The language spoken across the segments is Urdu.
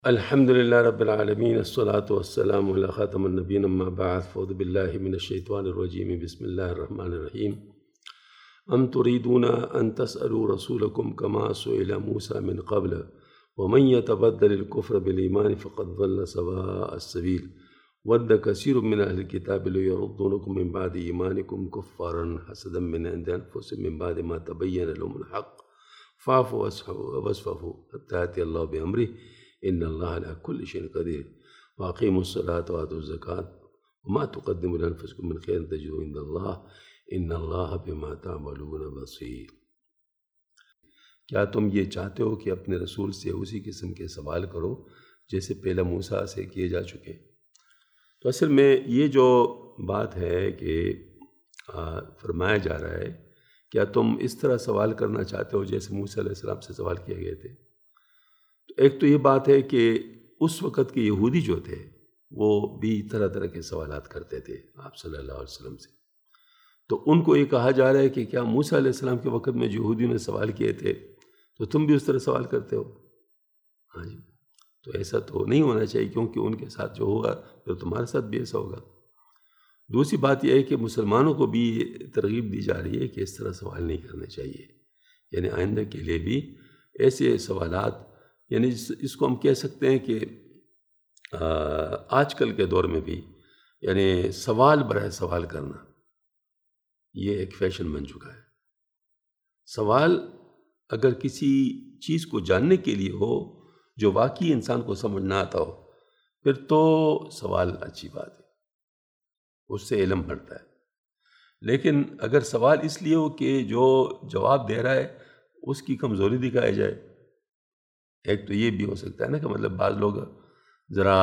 الحمد لله رب العالمين، الصلاة والسلام على خاتم النبيين، أما بعد، فأعوذ بالله من الشيطان الرجيم، بسم الله الرحمن الرحيم. أم تريدون أن تسألوا رسولكم كما سئل موسى من قبل ومن يتبدل الكفر بالإيمان فقد ضل سواء السبيل ود كثير من أهل الكتاب ليردونكم من بعد إيمانكم كفارا حسدا من عند أنفسهم من بعد ما تبين لهم الحق فاعفوا واصفحوا حتى يأتي الله بأمره إن الله على كل شيء قدير وأقيموا الصلاة وآتوا الزكاة وما تقدموا لأنفسكم من خير تجدوه عند الله إن الله بما تعملون بصير۔ کیا تم یہ چاہتے ہو کہ اپنے رسول سے اسی قسم کے سوال کرو جیسے پہلے موسیٰ سے کیے جا چکے؟ تو اصل میں یہ جو بات ہے کہ فرمایا جا رہا ہے، کیا تم اس طرح سوال کرنا چاہتے ہو جیسے موسیٰ علیہ السلام سے سوال کیے گئے تھے؟ ایک تو یہ بات ہے کہ اس وقت کے یہودی جو تھے وہ بھی طرح طرح کے سوالات کرتے تھے آپ صلی اللہ علیہ وسلم سے، تو ان کو یہ کہا جا رہا ہے کہ کیا موسیٰ علیہ السلام کے وقت میں جو یہودیوں نے سوال کیے تھے تو تم بھی اس طرح سوال کرتے ہو؟ ہاں جی، تو ایسا تو نہیں ہونا چاہیے، کیونکہ ان کے ساتھ جو ہوگا پھر تمہارے ساتھ بھی ایسا ہوگا۔ دوسری بات یہ ہے کہ مسلمانوں کو بھی ترغیب دی جا رہی ہے کہ اس طرح سوال نہیں کرنے چاہیے، یعنی آئندہ کے لیے بھی ایسے سوالات، یعنی اس کو ہم کہہ سکتے ہیں کہ آج کل کے دور میں بھی یعنی سوال برائے سوال کرنا یہ ایک فیشن بن چکا ہے۔ سوال اگر کسی چیز کو جاننے کے لیے ہو جو واقعی انسان کو سمجھ نہ آتا ہو پھر تو سوال اچھی بات ہے، اس سے علم بڑھتا ہے، لیکن اگر سوال اس لیے ہو کہ جو جواب دے رہا ہے اس کی کمزوری دکھائی جائے، ایک تو یہ بھی ہو سکتا ہے نا کہ مطلب بعض لوگ ذرا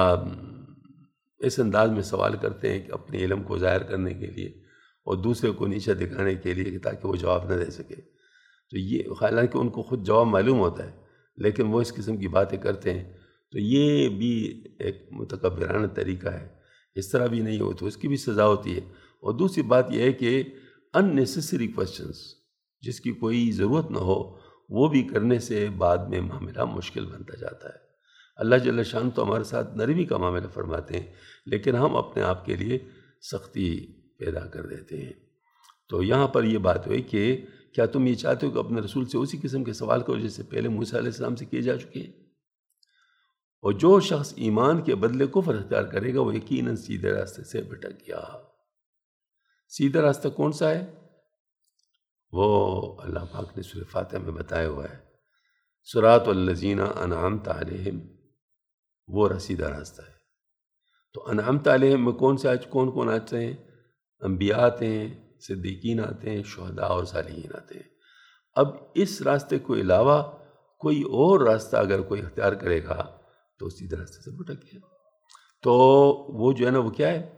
اس انداز میں سوال کرتے ہیں کہ اپنے علم کو ظاہر کرنے کے لیے اور دوسرے کو نیچے دکھانے کے لیے کہ تاکہ وہ جواب نہ دے سکے، تو یہ حالانکہ ان کو خود جواب معلوم ہوتا ہے لیکن وہ اس قسم کی باتیں کرتے ہیں، تو یہ بھی ایک متکبرانہ طریقہ ہے، اس طرح بھی نہیں ہو تو اس کی بھی سزا ہوتی ہے۔ اور دوسری بات یہ ہے کہ ان نیسیسری کویسچنس جس کی کوئی ضرورت نہ ہو وہ بھی کرنے سے بعد میں معاملہ مشکل بنتا جاتا ہے۔ اللہ جل شان تو ہمارے ساتھ نرمی کا معاملہ فرماتے ہیں لیکن ہم اپنے آپ کے لیے سختی پیدا کر دیتے ہیں۔ تو یہاں پر یہ بات ہوئی کہ کیا تم یہ چاہتے ہو کہ اپنے رسول سے اسی قسم کے سوال کرو جیسے پہلے موسیٰ علیہ السلام سے کیے جا چکے ہیں؟ اور جو شخص ایمان کے بدلے کفر اختیار کرے گا وہ یقیناً سیدھے راستے سے بھٹک گیا۔ سیدھا راستہ کون سا ہے؟ وہ اللہ پاک نے سورہ فاتحہ میں بتایا ہوا ہے، صراط الذین انعمت علیہم، وہ سیدھا راستہ ہے۔ تو انعمت علیہم میں کون کون آتے ہیں؟ انبیاء آتے ہیں، صدیقین آتے ہیں، شہداء اور صالحین آتے ہیں۔ اب اس راستے کو علاوہ کوئی اور راستہ اگر کوئی اختیار کرے گا تو سیدھے راستے سے بھٹک گیا۔ تو وہ جو ہے نا وہ کیا ہے؟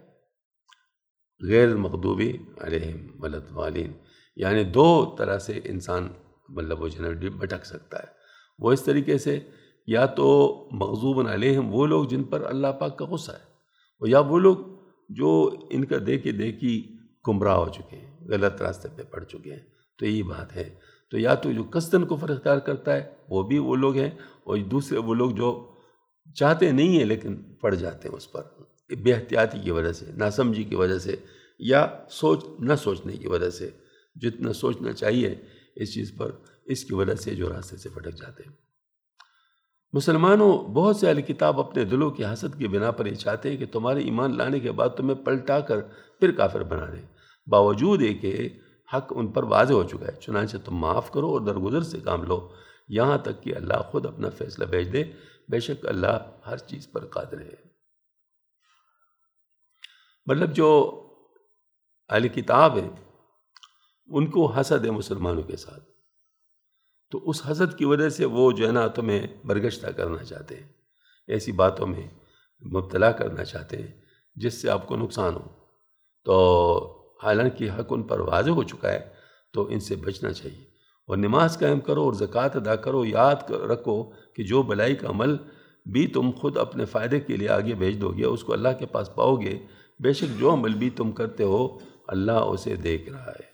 غیر المغضوب علیہم ولا الضالین، یعنی دو طرح سے انسان مطلب وہ جنرلی بھٹک سکتا ہے۔ وہ اس طریقے سے یا تو مغضوب علیہم وہ لوگ جن پر اللہ پاک کا غصہ ہے، اور یا وہ لوگ جو ان کا دیکھی گمراہ ہو چکے ہیں، غلط راستے پہ پڑ چکے ہیں، تو یہی بات ہے۔ تو یا تو جو قصداً کفر اختیار کرتا ہے وہ بھی وہ لوگ ہیں، اور دوسرے وہ لوگ جو چاہتے نہیں ہیں لیکن پڑ جاتے ہیں اس پر بے احتیاطی کی وجہ سے، ناسمجھی کی وجہ سے، یا نہ سوچنے کی وجہ سے، جتنا سوچنا چاہیے اس چیز پر، اس کی وجہ سے جو راستے سے پھٹک جاتے ہیں۔ مسلمانوں، بہت سے اہل کتاب اپنے دلوں کی حسد کی بنا پر یہ چاہتے ہیں کہ تمہارے ایمان لانے کے بعد تمہیں پلٹا کر پھر کافر بنا دیں، باوجود ہے کہ حق ان پر واضح ہو چکا ہے۔ چنانچہ تم معاف کرو اور درگزر سے کام لو یہاں تک کہ اللہ خود اپنا فیصلہ بھیج دے، بے شک اللہ ہر چیز پر قادر ہے۔ مطلب جو اہل کتاب ہیں ان کو حسد ہے مسلمانوں کے ساتھ، تو اس حسد کی وجہ سے وہ جو ہے نا تمہیں برگشتہ کرنا چاہتے ہیں، ایسی باتوں میں مبتلا کرنا چاہتے ہیں جس سے آپ کو نقصان ہو۔ تو حالانکہ حق ان پر واضح ہو چکا ہے تو ان سے بچنا چاہیے، اور نماز قائم کرو اور زکوٰۃ ادا کرو، یاد رکھو کہ جو بلائی کا عمل بھی تم خود اپنے فائدے کے لیے آگے بھیج دو گے اس کو اللہ کے پاس پاؤ گے، بے شک جو عمل بھی تم کرتے ہو اللہ اسے دیکھ رہا ہے۔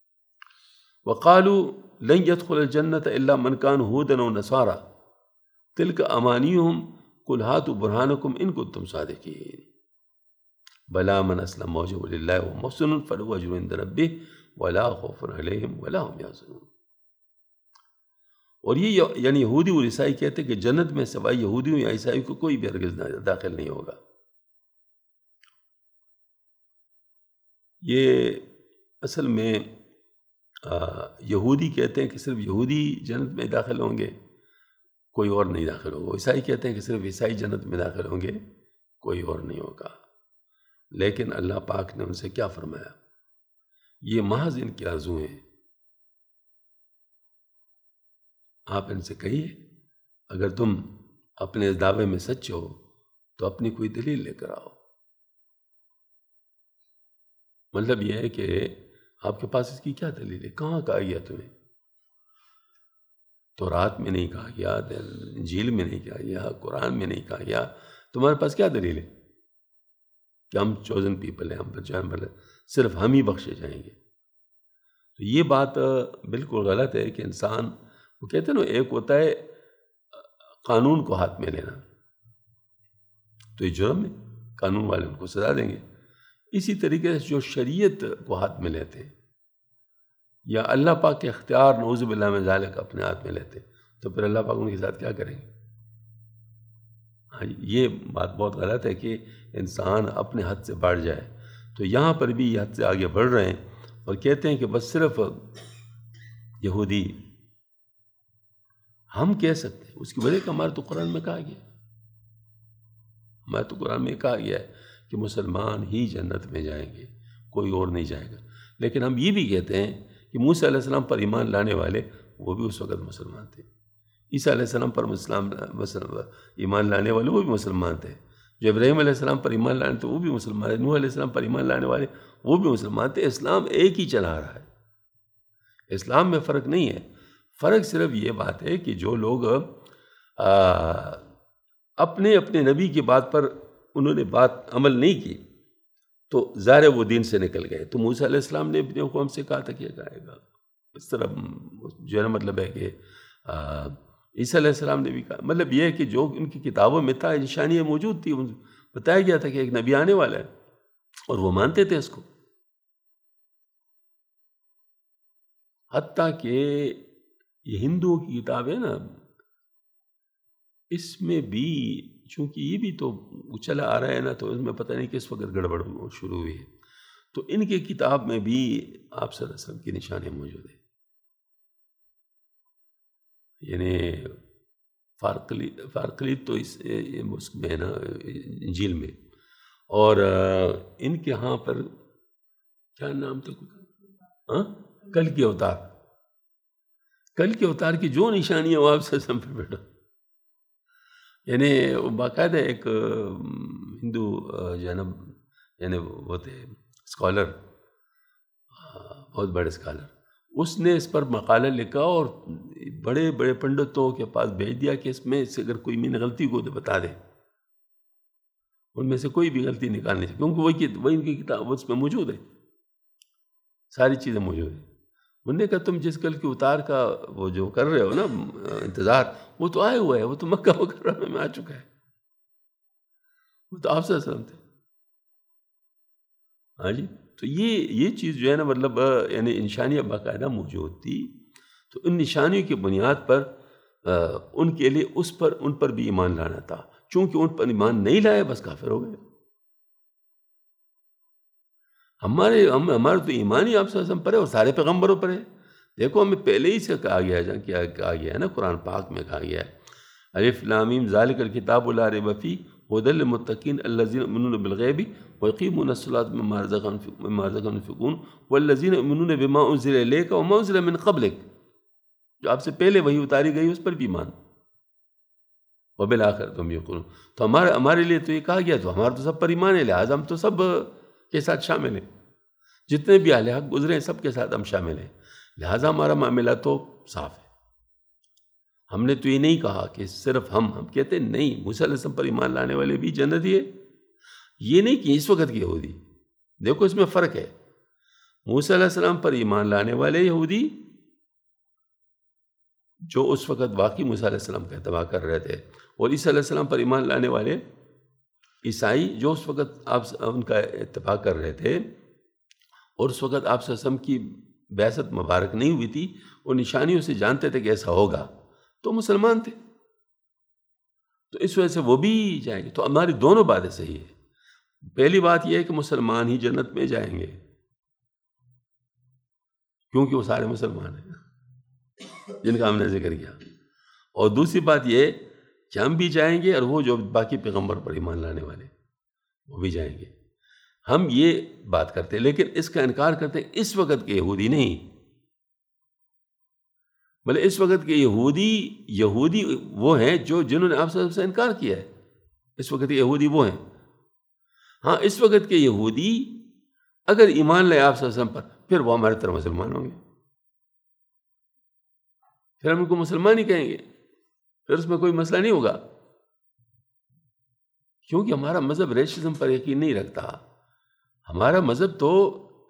وقالوا لن يدخل الجنة الا من كان هودا او نصارى، تلک امانیہم قل ہاتوا برہانکم ان کنتم صادقین بلا من اسلم وجهه للہ وهو محسن فلہ اجر عند ربہ ولا خوف علیہم ولا هم یحزنون۔ اور یہ یعنی یہودی اور عیسائی کہتے ہیں کہ جنت میں سوائے یہودیوں یا عیسائی کو کوئی بھی ہرگز داخل نہیں ہوگا۔ یہ اصل میں یہودی کہتے ہیں کہ صرف یہودی جنت میں داخل ہوں گے، کوئی اور نہیں داخل ہوگا۔ عیسائی کہتے ہیں کہ صرف عیسائی جنت میں داخل ہوں گے، کوئی اور نہیں ہوگا۔ لیکن اللہ پاک نے ان سے کیا فرمایا؟ یہ محض ان کی آرزو ہیں۔ آپ ان سے کہیے اگر تم اپنے اس دعوے میں سچ ہو تو اپنی کوئی دلیل لے کر آؤ۔ مطلب یہ ہے کہ آپ کے پاس اس کی کیا دلیل ہے؟ کہاں کہا گیا تمہیں؟ تورات میں نہیں کہا گیا، انجیل میں نہیں کہا گیا، قرآن میں نہیں کہا گیا، تمہارے پاس کیا دلیل ہے کہ ہم چوزن پیپل ہیں، ہم پر صرف ہم ہی بخشے جائیں گے؟ تو یہ بات بالکل غلط ہے کہ انسان، وہ کہتے ہیں نا، ایک ہوتا ہے قانون کو ہاتھ میں لینا، تو یہ جرم ہے، قانون والے ان کو سزا دیں گے۔ اسی طریقے سے جو شریعت کو ہاتھ میں لیتے ہیں یا اللہ پاک کے اختیار نعوذ باللہ من ذالک اپنے ہاتھ میں لیتے ہیں، تو پھر اللہ پاک ان کے ساتھ کیا کریں گے؟ یہ بات بہت غلط ہے کہ انسان اپنے حد سے بڑھ جائے۔ تو یہاں پر بھی یہ حد سے آگے بڑھ رہے ہیں اور کہتے ہیں کہ بس صرف یہودی ہم کہہ سکتے ہیں، اس کی وجہ کہ ہمارے تو قرآن میں کہا گیا، ہمارے تو قرآن میں کہا گیا ہے کہ مسلمان ہی جنت میں جائیں گے، کوئی اور نہیں جائے گا۔ لیکن ہم یہ بھی کہتے ہیں کہ موسیٰ علیہ السلام پر ایمان لانے والے وہ بھی اس وقت مسلمان تھے، عیسیٰ علیہ السلام پر ایمان لانے والے وہ بھی مسلمان تھے، جو ابراہیم علیہ السلام پر ایمان لانے تھے وہ بھی مسلمان تھے، نوح علیہ السلام پر ایمان لانے والے وہ بھی مسلمان تھے۔ اسلام ایک ہی چلا رہا ہے، اسلام میں فرق نہیں ہے۔ فرق صرف یہ بات ہے کہ جو لوگ اپنے نبی کی بات پر انہوں نے بات عمل نہیں کی تو ظاہر ہے وہ دین سے نکل گئے۔ تو موسیٰ علیہ السلام نے اپنے قوم سے کہا تھا کہ جائے گا، اس طرح جو ہے نا، مطلب ہے کہ عیسیٰ علیہ السلام نے بھی کہا، مطلب یہ ہے کہ جو ان کی کتابوں میں تھا، نشانیاں موجود تھی، بتایا گیا تھا کہ ایک نبی آنے والا ہے، اور وہ مانتے تھے اس کو۔ حتیٰ کہ یہ ہندوؤں کی کتاب ہے نا، اس میں بھی چونکہ یہ بھی تو چلا آ رہا ہے نا، تو اس میں پتہ نہیں کس وقت گڑبڑ شروع ہوئی ہے، تو ان کے کتاب میں بھی آپ صلی اللہ علیہ وسلم کی نشانیاں موجود ہیں، یعنی فارقلیت تو اس میں ہے نا، انجیل میں، اور ان کے ہاں پر کیا نام تھا، کل کے اوتار کی جو نشانیاں وہ آپ سے سم پہ بیٹھا، یعنی باقاعدہ ایک ہندو جو ہے نا، یعنی وہ تھے اسکالر، بہت بڑے اسکالر، اس نے اس پر مقالہ لکھا اور بڑے بڑے پنڈتوں کے پاس بھیج دیا کہ اس میں سے اگر کوئی من غلطی کو تو بتا دے، ان میں سے کوئی بھی غلطی نکالنے سے، کیونکہ وہی ان کی کتاب اس میں موجود ہے، ساری چیزیں موجود ہیں۔ انہوں نے کہا تم جس کل کے اتار کا وہ جو کر رہے ہو نا انتظار، وہ تو آئے ہوا ہے، وہ تو مکہ مکرمہ میں آ چکا ہے، وہ تو آپ صلی اللہ علیہ وسلم تھے۔ ہاں جی، تو یہ چیز جو ہے نا، مطلب یعنی نشانیاں باقاعدہ موجود تھی، تو ان نشانیوں کی بنیاد پر ان کے لیے ان پر بھی ایمان لانا تھا، چونکہ ان پر ایمان نہیں لائے بس کافر ہو گئے۔ ہمارے تو ایمان ہی آپ صلی اللہ علیہ وسلم پر ہے اور سارے پیغمبروں پر ہے۔ دیکھو ہمیں پہلے ہی سے کہا گیا ہے نا، قرآن پاک میں کہا گیا ہے، الف لام میم ذالک الکتاب لا ریب فیہ ھدی للمتقین الذین یؤمنون بالغیب ویقیمون الصلاۃ ومما رزقناہم ينفقون والذین یؤمنون بما انزل الیک وما انزل من قبلک، جو آپ سے پہلے وحی اتاری گئی اس پر بھی ایمان، وبالآخرۃ هم یوقنون۔ تو ہمارے لیے تو یہ کہا گیا، تو ہمارا تو سب پر ایمان ہے، لہٰذا ہم تو سب کے ساتھ شامل ہیں، جتنے بھی اہل حق گزرے ہیں سب کے ساتھ ہم شامل ہیں، لہٰذا ہمارا معاملہ تو صاف ہے۔ ہم نے تو یہ نہیں کہا کہ صرف ہم کہتے ہیں نہیں، موسیٰ علیہ السلام پر ایمان لانے والے بھی جنتی ہے، یہ نہیں کہ اس وقت کے یہودی، دیکھو اس میں فرق ہے، موسیٰ علیہ السلام پر ایمان لانے والے یہودی جو اس وقت واقعی موسیٰ علیہ السلام کا اتباع کر رہے تھے، اور عیسیٰ علیہ السلام پر ایمان لانے والے عیسائی جو اس وقت آپ ان کا اتباع کر رہے تھے، اور اس وقت آپ صلی اللہ علیہ وسلم کی بعثت مبارک نہیں ہوئی تھی، اور نشانیوں سے جانتے تھے کہ ایسا ہوگا، تو مسلمان تھے، تو اس وجہ سے وہ بھی جائیں گے۔ تو ہماری دونوں باتیں صحیح ہیں۔ پہلی بات یہ ہے کہ مسلمان ہی جنت میں جائیں گے، کیونکہ وہ سارے مسلمان ہیں جن کا ہم نے ذکر کیا، اور دوسری بات یہ کہ ہم بھی جائیں گے، اور وہ جو باقی پیغمبر پر ایمان لانے والے وہ بھی جائیں گے۔ ہم یہ بات کرتے ہیں، لیکن اس کا انکار کرتے ہیں اس وقت کے یہودی نہیں، بلکہ اس وقت کے یہودی وہ ہیں جنہوں نے آپ صلی اللہ علیہ وسلم سے انکار کیا ہے۔ اس وقت کے یہودی وہ ہیں۔ ہاں، اس وقت کے یہودی اگر ایمان لائے آپ صلی اللہ علیہ وسلم پر، پھر وہ ہمارے طرح مسلمان ہوں گے، پھر ہم ان کو مسلمان ہی کہیں گے، پھر اس میں کوئی مسئلہ نہیں ہوگا، کیونکہ ہمارا مذہب ریشزم پر یقین نہیں رکھتا۔ ہمارا مذہب تو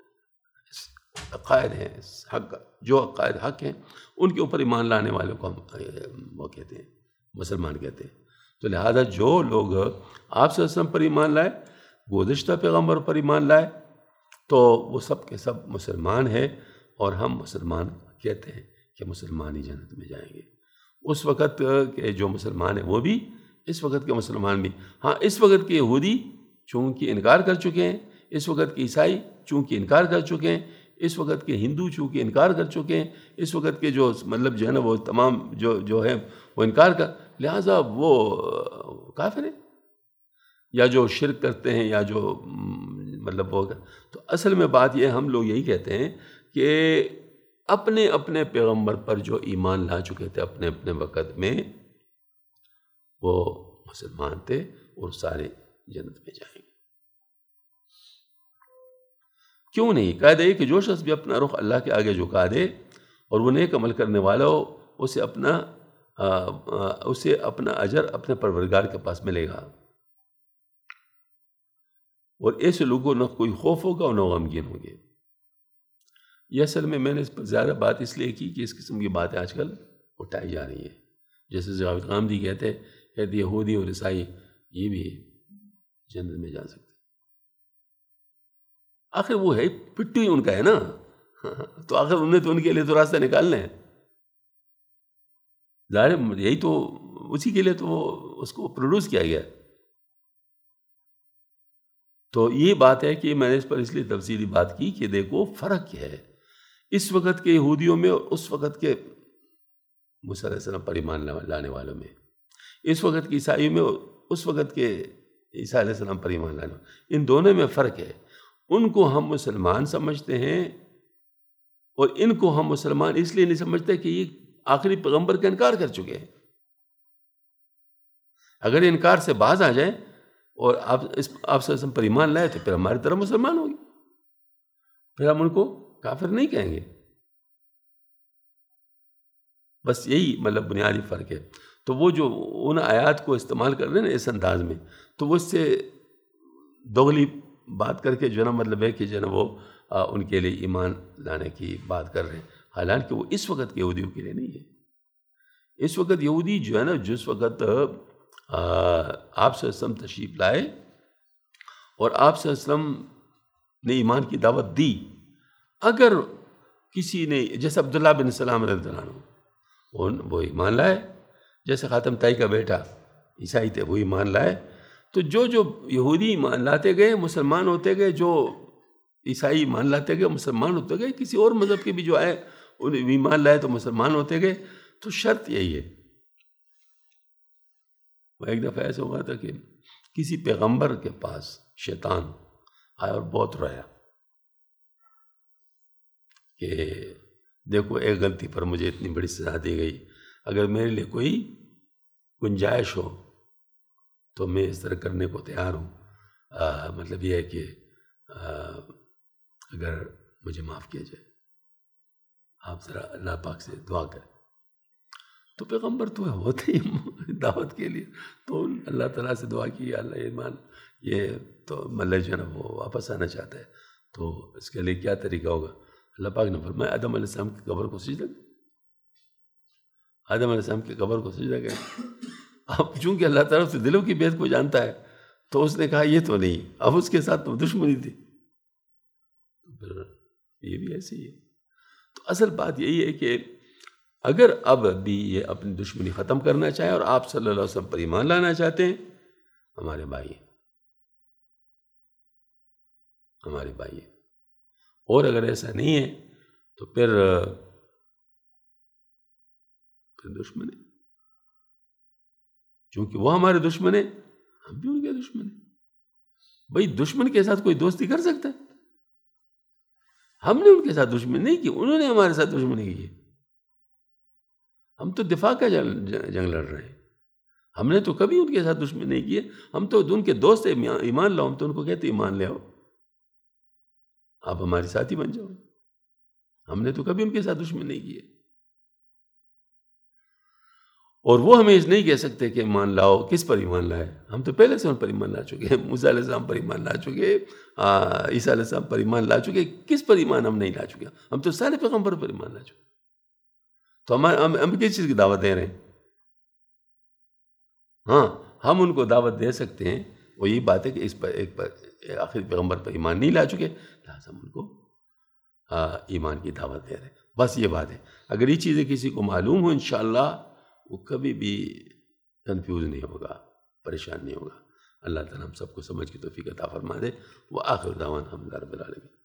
عقائد ہیں، حق، جو عقائد حق ہیں ان کے اوپر ایمان لانے والوں کو ہم وہ کہتے ہیں، مسلمان کہتے ہیں۔ تو لہذا جو لوگ آپ صلی اللہ علیہ وسلم پر ایمان لائے، گزشتہ پیغمبر پر ایمان لائے، تو وہ سب کے سب مسلمان ہیں، اور ہم مسلمان کہتے ہیں کہ مسلمان ہی جنت میں جائیں گے۔ اس وقت کے جو مسلمان ہیں وہ بھی، اس وقت کے مسلمان بھی۔ ہاں، اس وقت کے یہودی چونکہ انکار کر چکے ہیں، اس وقت کے عیسائی چونکہ انکار کر چکے ہیں، اس وقت کے ہندو چونکہ انکار کر چکے ہیں، اس وقت کے جو مطلب جو ہے نا وہ تمام جو ہے وہ انکار کر، لہٰذا وہ کافر ہیں، یا جو شرک کرتے ہیں، یا جو مطلب وہ۔ تو اصل میں بات یہ، ہم لوگ یہی کہتے ہیں کہ اپنے اپنے پیغمبر پر جو ایمان لا چکے تھے اپنے اپنے وقت میں، وہ مسلمان تھے، اور سارے جنت میں جائیں گے۔ کیوں نہیں؟ کہہ دے کہ جو شخص بھی اپنا رخ اللہ کے آگے جھکا دے اور وہ نیک عمل کرنے والا ہو، اسے اپنا اجر اپنے پروردگار کے پاس ملے گا، اور ایسے لوگوں نہ کوئی خوف ہوگا اور نہ غمگین ہوں گے۔ یہ اصل میں نے اس پر زیادہ بات اس لیے کی کہ اس قسم کی باتیں آج کل اٹھائی جا رہی ہیں، جیسے جاوید غامدی کہتے یہودی اور عیسائی یہ بھی جنت میں جا سکتے، آخر وہ ہے پٹو ہی ان کا ہے نا، تو آخر انہوں نے تو ان کے لیے تو راستہ نکالنا ہے، ظاہر یہی تو اسی کے لیے تو اس کو پروڈیوس کیا گیا۔ تو یہ بات ہے کہ میں نے اس پر اس لیے تفصیلی بات کی کہ دیکھو فرق کیا ہے اس وقت کے یہودیوں میں اور اس وقت کے موسیٰ علیہ السلام پر ایمان لانے والوں میں، اس وقت کے عیسائیوں میں اور اس وقت کے عیسیٰ علیہ السلام پر ایمان لانے والوں، ان دونوں میں فرق ہے۔ ان کو ہم مسلمان سمجھتے ہیں، اور ان کو ہم مسلمان اس لیے نہیں سمجھتے کہ یہ آخری پیغمبر کا انکار کر چکے ہیں۔ اگر انکار سے باز آ جائیں اور آپ صلی اللہ علیہ وسلم پر ایمان لائے تو پھر ہماری طرح مسلمان ہوگی، پھر ہم ان کو کافر نہیں کہیں گے۔ بس یہی مطلب بنیادی فرق ہے۔ تو وہ جو ان آیات کو استعمال کر رہے ہیں نا اس انداز میں، تو وہ اس سے دوغلی بات کر کے جو ہے نا مطلب ہے کہ جو ہے نا وہ ان کے لیے ایمان لانے کی بات کر رہے ہیں، حالانکہ وہ اس وقت کے یہودیوں کے لیے نہیں ہے۔ اس وقت یہودی جو ہے نا، جس وقت آپ صلی اللہ علیہ وسلم تشریف لائے اور آپ صلی اللہ علیہ وسلم نے ایمان کی دعوت دی، اگر کسی نے جیسے عبداللہ بن سلام رضی اللہ عنہ وہ ایمان لائے، جیسے خاتم طائی کا بیٹا عیسائی تھے وہ ایمان لائے، تو جو یہودی ایمان لاتے گئے مسلمان ہوتے گئے، جو عیسائی ایمان لاتے گئے مسلمان ہوتے گئے، کسی اور مذہب کے بھی جو آئے انہیں ایمان لائے تو مسلمان ہوتے گئے۔ تو شرط یہی ہے۔ وہ ایک دفعہ ایسا ہوا تھا کہ کسی پیغمبر کے پاس شیطان آیا اور بہت رویا کہ دیکھو ایک غلطی پر مجھے اتنی بڑی سزا دی گئی، اگر میرے لیے کوئی گنجائش ہو تو میں اس طرح کرنے کو تیار ہوں، مطلب یہ ہے کہ اگر مجھے معاف کیا جائے، آپ ذرا اللہ پاک سے دعا کریں۔ تو پیغمبر تو ہوتے ہی دعوت کے لیے، تو اللہ تعالیٰ سے دعا کی، اللہ ایمان یہ تو مطلب جو ہے نا وہ واپس آنا چاہتا ہے، تو اس کے لیے کیا طریقہ ہوگا؟ اللہ پاک نے فرمایا آدم علیہ السلام کی قبر کو سجدہ، آدم علیہ السلام کی قبر کو سجدہ کریں. اب چونکہ اللہ تعالیٰ سے دلوں کی بید کو جانتا ہے تو اس نے کہا یہ تو نہیں، اب اس کے ساتھ تو دشمنی تھی. یہ بھی ایسے ہی ہے. تو اصل بات یہی ہے کہ اگر اب بھی یہ اپنی دشمنی ختم کرنا چاہیں اور آپ صلی اللہ علیہ وسلم پر ایمان لانا چاہتے ہیں، ہمارے بھائی ہیں، ہمارے بھائی ہیں. اور اگر ایسا نہیں ہے تو پھر دشمن ہے. چونکہ وہ ہمارے دشمن ہیں، ہم بھی ان کے دشمن ہیں. بھائی دشمن کے ساتھ کوئی دوستی کر سکتا ہے؟ ہم نے ان کے ساتھ دشمنی نہیں کی، انہوں نے ہمارے ساتھ دشمنی کی ہے. ہم تو دفاع کا جنگ لڑ رہے ہیں. ہم نے تو کبھی ان کے ساتھ دشمنی نہیں کی ہے. ہم تو ان کے دوست ہیں. ایمان لاؤ، ہم تو ان کو کہتے ہیں ایمان لے آؤ، آپ ہمارے ساتھی بن جاؤ. ہم نے تو کبھی ان کے ساتھ دشمنی نہیں کی ہے. اور وہ ہمیں اس نہیں کہہ سکتے کہ ایمان لاؤ. کس پر ایمان لائے؟ ہم تو پہلے سے ان پر ایمان لا چکے ہیں. موسیٰ علیہ السلام پر ایمان لا چکے، عیسیٰ علیہ السلام پر ایمان لا چکے. کس پر ایمان ہم نہیں لا چکے؟ ہم تو سارے پیغمبر پر ایمان لا چکے. تو ہم کس چیز کی دعوت دے رہے ہیں؟ ہاں، ہم ان کو دعوت دے سکتے ہیں. وہ یہی بات ہے کہ اس پر آخری پیغمبر پر ایمان نہیں لا چکے، لہٰذا ہم ان کو ایمان کی دعوت دے رہے ہیں. بس یہ بات ہے. اگر یہ چیزیں کسی کو معلوم ہو انشاءاللہ وہ کبھی بھی کنفیوز نہیں ہوگا، پریشان نہیں ہوگا. اللہ تعالیٰ ہم سب کو سمجھ کی توفیق عطا فرما دے. وآخر دعوانا الحمد للہ رب العالمین.